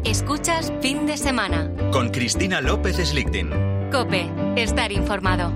Escuchas Fin de Semana. Con Cristina López Slichting. COPE. Estar informado.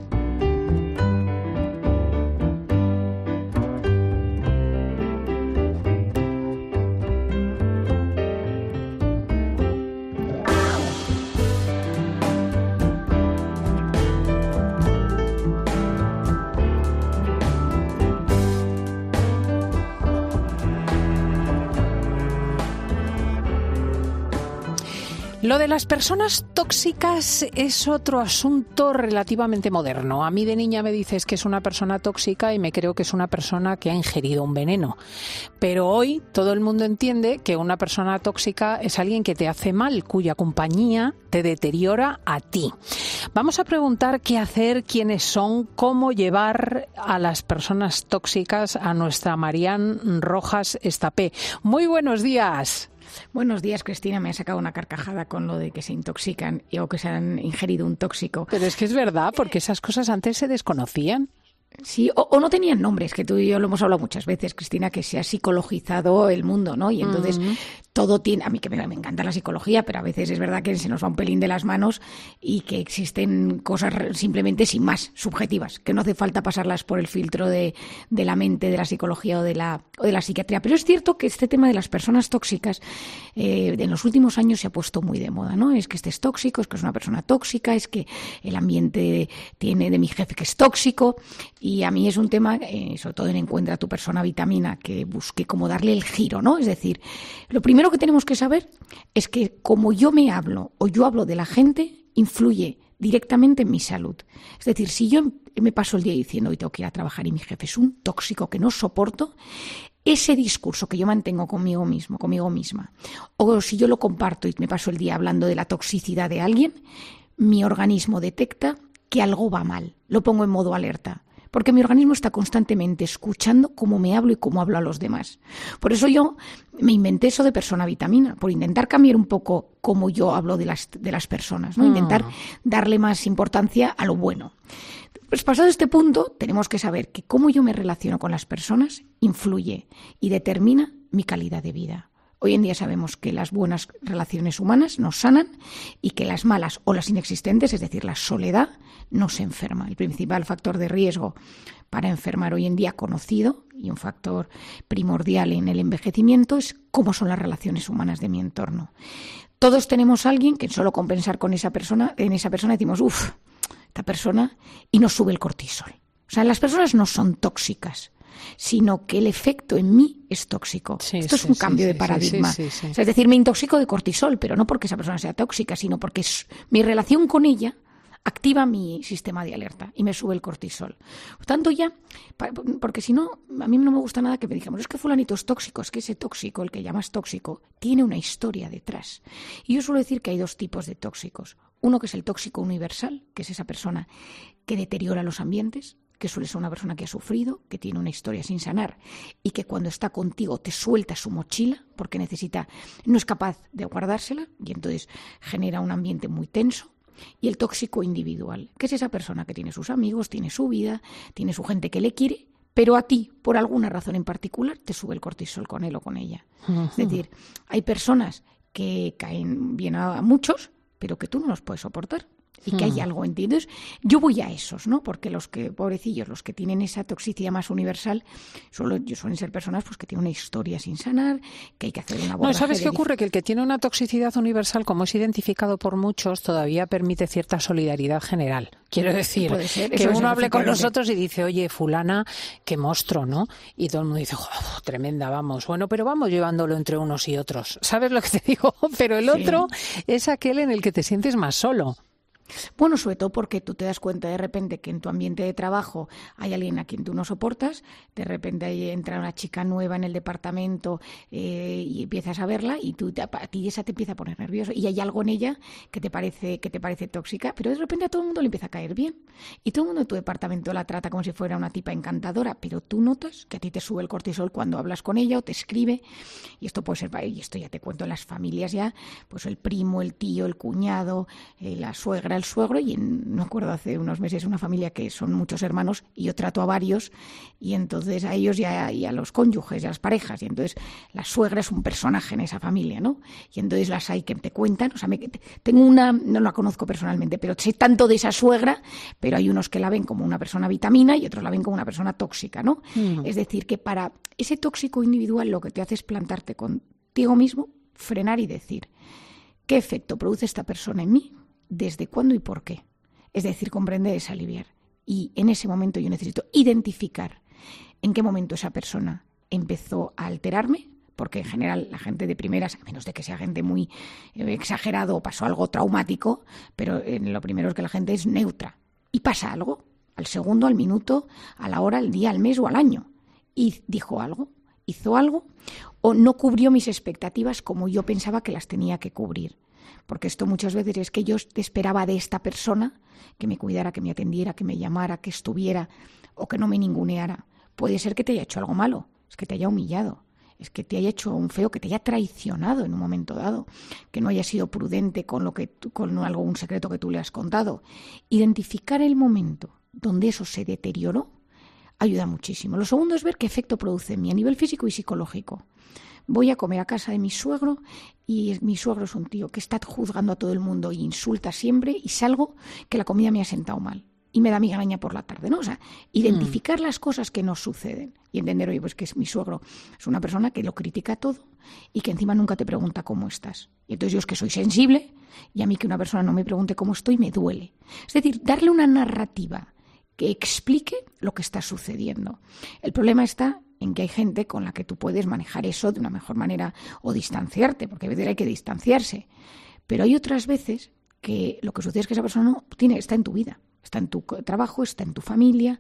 Lo de las personas tóxicas es otro asunto relativamente moderno. A mí de niña me dices que es una persona tóxica y me creo que es una persona que ha ingerido un veneno. Pero hoy todo el mundo entiende que una persona tóxica es alguien que te hace mal, cuya compañía te deteriora a ti. Vamos a preguntar qué hacer, quiénes son, cómo llevar a las personas tóxicas a nuestra Marian Rojas Estapé. Muy buenos días. Buenos días, Cristina. Me ha sacado una carcajada con lo de que se intoxican o que se han ingerido un tóxico. Pero es que es verdad, porque esas cosas antes se desconocían. Sí, o no tenían nombres, que tú y yo lo hemos hablado muchas veces, Cristina, que se ha psicologizado el mundo, ¿no? Y entonces todo tiene... A mí que me encanta la psicología, pero a veces es verdad que se nos va un pelín de las manos y que existen cosas simplemente sin más, subjetivas, que no hace falta pasarlas por el filtro de la mente, de la psicología o de la psiquiatría. Pero es cierto que este tema de las personas tóxicas en los últimos años se ha puesto muy de moda, ¿no? Es que este es tóxico, es que es una persona tóxica, es que el ambiente tiene de mi jefe que es tóxico. Y a mí es un tema, sobre todo en Encuentra tu persona vitamina, que busqué como darle el giro, ¿no? Es decir, lo primero que tenemos que saber es que como yo me hablo o yo hablo de la gente, influye directamente en mi salud. Es decir, si yo me paso el día diciendo hoy tengo que ir a trabajar y mi jefe es un tóxico que no soporto, ese discurso que yo mantengo conmigo mismo, conmigo misma, o si yo lo comparto y me paso el día hablando de la toxicidad de alguien, mi organismo detecta que algo va mal, lo pongo en modo alerta. Porque mi organismo está constantemente escuchando cómo me hablo y cómo hablo a los demás. Por eso yo me inventé eso de persona vitamina, por intentar cambiar un poco cómo yo hablo de las personas, ¿no? Intentar darle más importancia a lo bueno. Pues pasado este punto, tenemos que saber que cómo yo me relaciono con las personas influye y determina mi calidad de vida. Hoy en día sabemos que las buenas relaciones humanas nos sanan y que las malas o las inexistentes, es decir, la soledad, nos enferma. El principal factor de riesgo para enfermar hoy en día conocido y un factor primordial en el envejecimiento es cómo son las relaciones humanas de mi entorno. Todos tenemos a alguien que solo con pensar en esa persona decimos, esta persona, y nos sube el cortisol. O sea, las personas no son tóxicas, sino que el efecto en mí es tóxico. Esto es un cambio de paradigma. O sea, es decir, me intoxico de cortisol, pero no porque esa persona sea tóxica, sino porque mi relación con ella activa mi sistema de alerta y me sube el cortisol. Por tanto, porque si no, a mí no me gusta nada que me digamos, es que fulanito es tóxico, es que ese tóxico, el que llamas tóxico, tiene una historia detrás. Y yo suelo decir que hay dos tipos de tóxicos. Uno que es el tóxico universal, que es esa persona que deteriora los ambientes, que suele ser una persona que ha sufrido, que tiene una historia sin sanar y que cuando está contigo te suelta su mochila porque no es capaz de guardársela y entonces genera un ambiente muy tenso. Y el tóxico individual, que es esa persona que tiene sus amigos, tiene su vida, tiene su gente que le quiere, pero a ti, por alguna razón en particular, te sube el cortisol con él o con ella. Es decir, hay personas que caen bien a muchos, pero que tú no los puedes soportar. Y que hay algo en ti. Entonces, yo voy a esos, ¿no? Porque pobrecillos, los que tienen esa toxicidad más universal, suelen ser personas pues que tienen una historia sin sanar, que hay que hacer una abordaje. No, ¿sabes qué ocurre? Que el que tiene una toxicidad universal, como es identificado por muchos, todavía permite cierta solidaridad general. Quiero decir, que uno hable con los otros y dice, oye, fulana, qué monstruo, ¿no? Y todo el mundo dice, tremenda, vamos. Bueno, pero vamos llevándolo entre unos y otros. ¿Sabes lo que te digo? Pero el otro es aquel en el que te sientes más solo. Bueno, sobre todo porque tú te das cuenta de repente que en tu ambiente de trabajo hay alguien a quien tú no soportas, de repente ahí entra una chica nueva en el departamento y empiezas a verla y a ti esa te empieza a poner nervioso y hay algo en ella que te parece tóxica, pero de repente a todo el mundo le empieza a caer bien y todo el mundo en tu departamento la trata como si fuera una tipa encantadora, pero tú notas que a ti te sube el cortisol cuando hablas con ella o te escribe y esto puede ser, y esto ya te cuento en las familias ya, pues el primo, el tío, el cuñado, la suegra, el suegro y no acuerdo, hace unos meses una familia que son muchos hermanos y yo trato a varios y entonces a ellos y a los cónyuges y a las parejas y entonces la suegra es un personaje en esa familia, ¿no? Y entonces las hay que te cuentan, o sea, tengo una, no la conozco personalmente, pero sé tanto de esa suegra, pero hay unos que la ven como una persona vitamina y otros la ven como una persona tóxica, ¿no? Es decir, que para ese tóxico individual lo que te hace es plantarte contigo mismo, frenar y decir, ¿qué efecto produce esta persona en mí? ¿Desde cuándo y por qué? Es decir, comprender es aliviar. Y en ese momento yo necesito identificar en qué momento esa persona empezó a alterarme, porque en general la gente de primeras, a menos de que sea gente muy exagerado o pasó algo traumático, pero lo primero es que la gente es neutra. Y pasa algo, al segundo, al minuto, a la hora, al día, al mes o al año. Y dijo algo, hizo algo, o no cubrió mis expectativas como yo pensaba que las tenía que cubrir. Porque esto muchas veces es que yo esperaba de esta persona que me cuidara, que me atendiera, que me llamara, que estuviera o que no me ninguneara. Puede ser que te haya hecho algo malo, es que te haya humillado, es que te haya hecho un feo, que te haya traicionado en un momento dado, que no haya sido prudente con un secreto que tú le has contado. Identificar el momento donde eso se deterioró ayuda muchísimo. Lo segundo es ver qué efecto produce en mí a nivel físico y psicológico. Voy a comer a casa de mi suegro y mi suegro es un tío que está juzgando a todo el mundo e insulta siempre y salgo que la comida me ha sentado mal y me da migraña por la tarde, ¿no? O sea, identificar las cosas que nos suceden y entender, oye, pues que mi suegro es una persona que lo critica todo y que encima nunca te pregunta cómo estás. Y entonces yo es que soy sensible y a mí que una persona no me pregunte cómo estoy me duele. Es decir, darle una narrativa que explique lo que está sucediendo. El problema está en que hay gente con la que tú puedes manejar eso de una mejor manera o distanciarte, porque a veces hay que distanciarse. Pero hay otras veces que lo que sucede es que esa persona está en tu vida, está en tu trabajo, está en tu familia,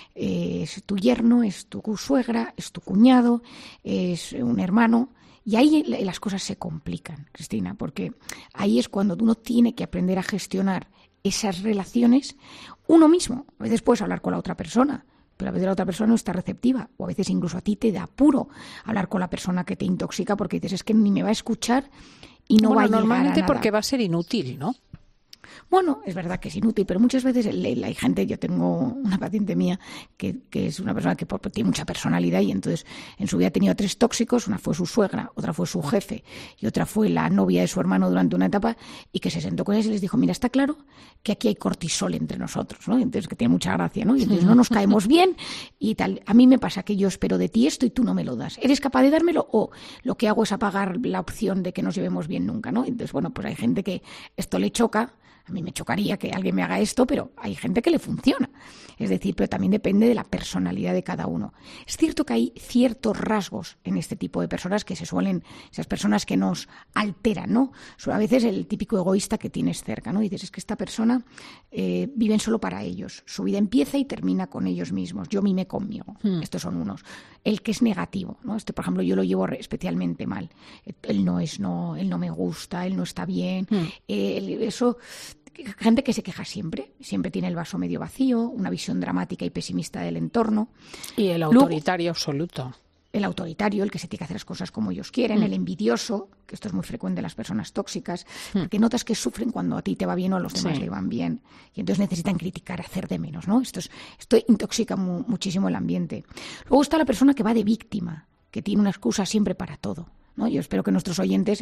es tu yerno, es tu suegra, es tu cuñado, es un hermano. Y ahí las cosas se complican, Cristina, porque ahí es cuando uno tiene que aprender a gestionar esas relaciones uno mismo. A veces puedes hablar con la otra persona, pero a veces la otra persona no está receptiva, o a veces incluso a ti te da apuro hablar con la persona que te intoxica porque dices, es que ni me va a escuchar y no va a llegar a nada. Normalmente porque va a ser inútil, ¿no? Bueno, es verdad que es inútil, pero muchas veces hay gente, yo tengo una paciente mía que es una persona que tiene mucha personalidad y entonces en su vida ha tenido 3 tóxicos, una fue su suegra, otra fue su jefe y otra fue la novia de su hermano durante una etapa y que se sentó con ellos y les dijo, mira, está claro que aquí hay cortisol entre nosotros, ¿no? Entonces que tiene mucha gracia, ¿no? Y entonces no nos caemos bien y tal. A mí me pasa que yo espero de ti esto y tú no me lo das. ¿Eres capaz de dármelo o lo que hago es apagar la opción de que nos llevemos bien nunca, ¿no? Entonces, bueno, pues hay gente que esto le choca. A mí me chocaría que alguien me haga esto, pero hay gente que le funciona. Es decir, pero también depende de la personalidad de cada uno. Es cierto que hay ciertos rasgos en este tipo de personas que esas personas que nos alteran, ¿no? A veces el típico egoísta que tienes cerca, ¿no? Y dices, es que esta persona viven solo para ellos. Su vida empieza y termina con ellos mismos. Yo mime conmigo. Estos son unos. El que es negativo, ¿no? Por ejemplo, yo lo llevo especialmente mal. Él no me gusta, él no está bien. Eso... Gente que se queja siempre tiene el vaso medio vacío, una visión dramática y pesimista del entorno. Y el autoritario absoluto. El autoritario, el que se tiene que hacer las cosas como ellos quieren, el envidioso, que esto es muy frecuente en las personas tóxicas, porque notas que sufren cuando a ti te va bien o a los demás le van bien. Y entonces necesitan criticar, hacer de menos, ¿no? Esto intoxica muchísimo el ambiente. Luego está la persona que va de víctima, que tiene una excusa siempre para todo, ¿no? Yo espero que nuestros oyentes,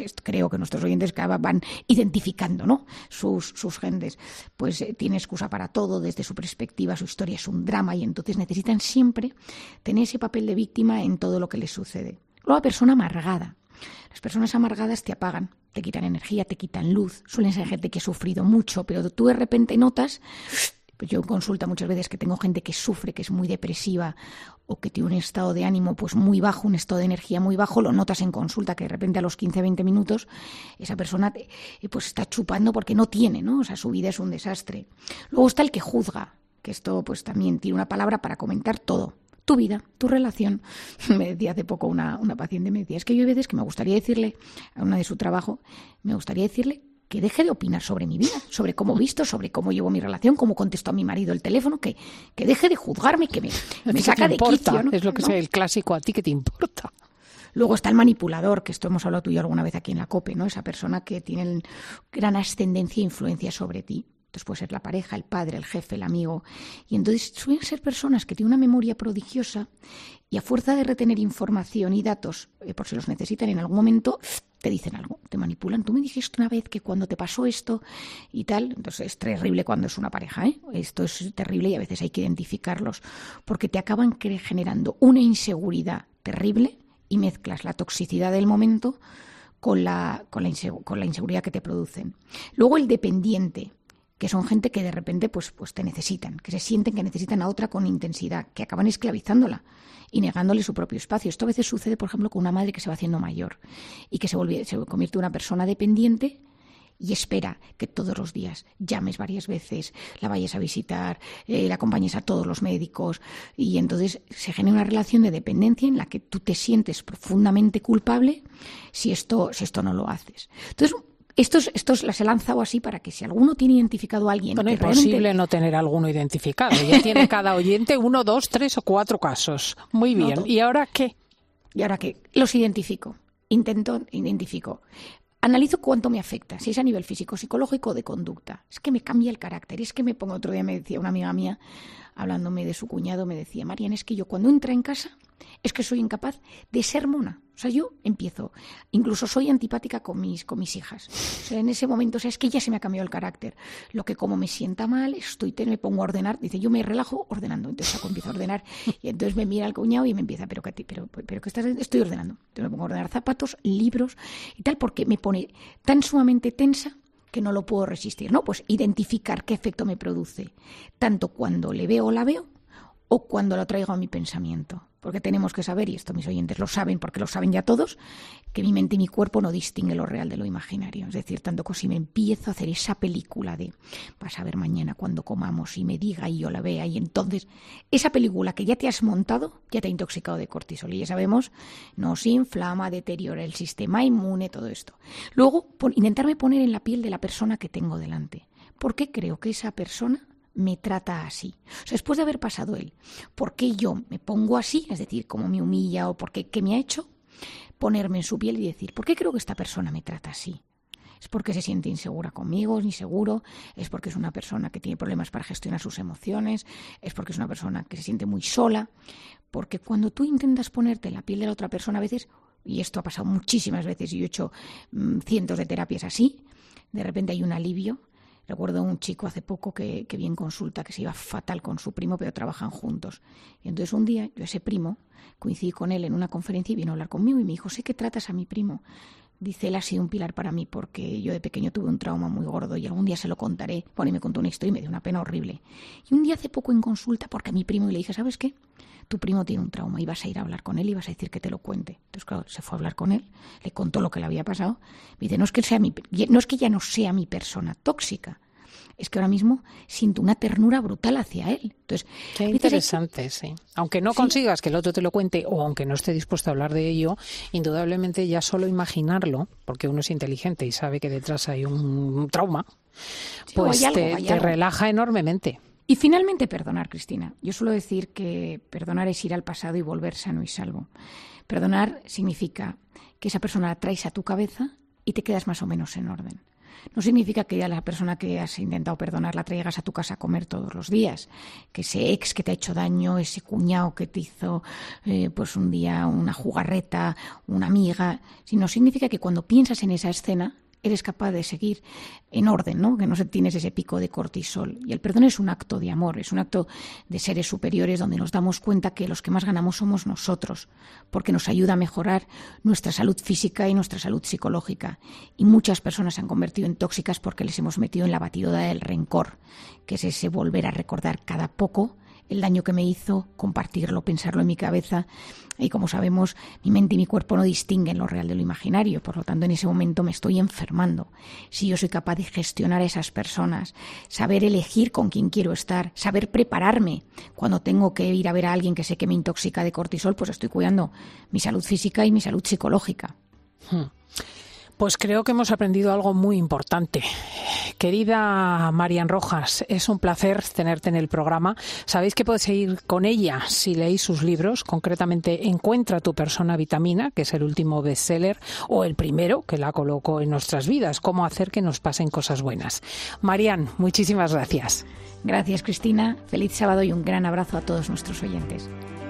van identificando, ¿no? sus gentes. Pues tiene excusa para todo, desde su perspectiva, su historia es un drama y entonces necesitan siempre tener ese papel de víctima en todo lo que les sucede. Luego la persona amargada. Las personas amargadas te apagan, te quitan energía, te quitan luz. Suelen ser gente que ha sufrido mucho, pero tú de repente notas... Pues yo en consulta muchas veces que tengo gente que sufre, que es muy depresiva o que tiene un estado de ánimo pues muy bajo, un estado de energía muy bajo, lo notas en consulta que de repente a los 15-20 minutos esa persona pues está chupando porque no tiene, ¿no? O sea, su vida es un desastre. Luego está el que juzga, que esto pues también tiene una palabra para comentar todo. Tu vida, tu relación. Me decía hace poco una paciente, me decía, es que yo hay veces que me gustaría decirle a una de su trabajo, me gustaría decirle que deje de opinar sobre mi vida, sobre cómo visto, sobre cómo llevo mi relación, cómo contesto a mi marido el teléfono, que deje de juzgarme, que me saca de quicio, ¿no? Es lo que es el clásico, ¿a ti qué te importa? Luego está el manipulador, que esto hemos hablado tú y yo alguna vez aquí en la COPE, ¿no? Esa persona que tiene gran ascendencia e influencia sobre ti. Entonces puede ser la pareja, el padre, el jefe, el amigo. Y entonces suelen ser personas que tienen una memoria prodigiosa y a fuerza de retener información y datos, por si los necesitan en algún momento, te dicen algo, te manipulan. Tú me dijiste una vez que cuando te pasó esto y tal. Entonces es terrible cuando es una pareja, ¿eh? Esto es terrible y a veces hay que identificarlos porque te acaban generando una inseguridad terrible y mezclas la toxicidad del momento con la inseguridad que te producen. Luego el dependiente, que son gente que de repente pues te necesitan, que se sienten que necesitan a otra con intensidad, que acaban esclavizándola y negándole su propio espacio. Esto a veces sucede, por ejemplo, con una madre que se va haciendo mayor y que se convierte en una persona dependiente y espera que todos los días llames varias veces, la vayas a visitar, la acompañes a todos los médicos, y entonces se genera una relación de dependencia en la que tú te sientes profundamente culpable si esto no lo haces. Entonces, estos las he lanzado así para que si alguno tiene identificado a alguien... Bueno, que imposible realmente... no tener alguno identificado. Ya tiene cada oyente 1, 2, 3 o 4 casos. Muy bien. No, ¿Y ahora qué? ¿Y ahora qué? Los identifico. Identifico. Analizo cuánto me afecta, si es a nivel físico, psicológico o de conducta. Es que me cambia el carácter. Es que me pongo, otro día me decía una amiga mía, hablándome de su cuñado, me decía, Marian, es que yo cuando entro en casa es que soy incapaz de ser mona. O sea, yo empiezo, incluso soy antipática con mis hijas. O sea, en ese momento, o sea, es que ya se me ha cambiado el carácter. Lo que como me sienta mal, me pongo a ordenar. Dice, yo me relajo ordenando. Entonces empiezo a ordenar. Y entonces me mira el cuñado y me empieza, pero ¿qué estás haciendo? Estoy ordenando. Entonces me pongo a ordenar zapatos, libros y tal, porque me pone tan sumamente tensa que no lo puedo resistir, ¿no? Pues identificar qué efecto me produce, tanto cuando le veo o la veo, o cuando lo traigo a mi pensamiento. Porque tenemos que saber, y esto mis oyentes lo saben, porque lo saben ya todos, que mi mente y mi cuerpo no distinguen lo real de lo imaginario. Es decir, tanto que si me empiezo a hacer esa película de vas a ver mañana cuando comamos y me diga y yo la vea, y entonces esa película que ya te has montado ya te ha intoxicado de cortisol. Y ya sabemos, nos inflama, deteriora el sistema inmune, todo esto. Luego, intentarme poner en la piel de la persona que tengo delante. ¿Por qué creo que esa persona me trata así? O sea, después de haber pasado él, ¿por qué yo me pongo así? Es decir, cómo me humilla o qué me ha hecho, ponerme en su piel y decir, ¿por qué creo que esta persona me trata así? ¿Es porque se siente insegura conmigo, es inseguro? ¿Es porque es una persona que tiene problemas para gestionar sus emociones? ¿Es porque es una persona que se siente muy sola? Porque cuando tú intentas ponerte en la piel de la otra persona, a veces, y esto ha pasado muchísimas veces, y yo he hecho cientos de terapias así, de repente hay un alivio. Recuerdo a un chico hace poco que vi en consulta que se iba fatal con su primo, pero trabajan juntos. Y entonces un día yo ese primo coincidí con él en una conferencia y vino a hablar conmigo y me dijo, sé que tratas a mi primo. Dice, él ha sido un pilar para mí porque yo de pequeño tuve un trauma muy gordo y algún día se lo contaré. Bueno, y me contó una historia y me dio una pena horrible. Y un día hace poco en consulta, porque a mi primo, y le dije, ¿sabes qué? Tu primo tiene un trauma y vas a ir a hablar con él y vas a decir que te lo cuente. Entonces, claro, se fue a hablar con él, le contó lo que le había pasado. Me dice, no es que ya no sea mi persona tóxica, es que ahora mismo siento una ternura brutal hacia él. Entonces, qué interesante, sí. Aunque no consigas que el otro te lo cuente o aunque no esté dispuesto a hablar de ello, indudablemente ya solo imaginarlo, porque uno es inteligente y sabe que detrás hay un trauma, pues te relaja enormemente. Y finalmente perdonar, Cristina. Yo suelo decir que perdonar es ir al pasado y volver sano y salvo. Perdonar significa que esa persona la traes a tu cabeza y te quedas más o menos en orden. No significa que a la persona que has intentado perdonar la traigas a tu casa a comer todos los días, que ese ex que te ha hecho daño, ese cuñado que te hizo pues un día una jugarreta, una amiga, sino significa que cuando piensas en esa escena eres capaz de seguir en orden, ¿no? Que no tienes ese pico de cortisol. Y el perdón es un acto de amor, es un acto de seres superiores donde nos damos cuenta que los que más ganamos somos nosotros, porque nos ayuda a mejorar nuestra salud física y nuestra salud psicológica. Y muchas personas se han convertido en tóxicas porque les hemos metido en la batidora del rencor, que es ese volver a recordar cada poco el daño que me hizo, compartirlo, pensarlo en mi cabeza. Y como sabemos, mi mente y mi cuerpo no distinguen lo real de lo imaginario. Por lo tanto, en ese momento me estoy enfermando. Si yo soy capaz de gestionar a esas personas, saber elegir con quién quiero estar, saber prepararme cuando tengo que ir a ver a alguien que sé que me intoxica de cortisol, pues estoy cuidando mi salud física y mi salud psicológica. Pues creo que hemos aprendido algo muy importante. Querida Marian Rojas, es un placer tenerte en el programa. Sabéis que podéis seguir con ella si leéis sus libros, concretamente Encuentra tu persona vitamina, que es el último bestseller, o el primero que la colocó en nuestras vidas, cómo hacer que nos pasen cosas buenas. Marian, muchísimas gracias. Gracias, Cristina. Feliz sábado y un gran abrazo a todos nuestros oyentes.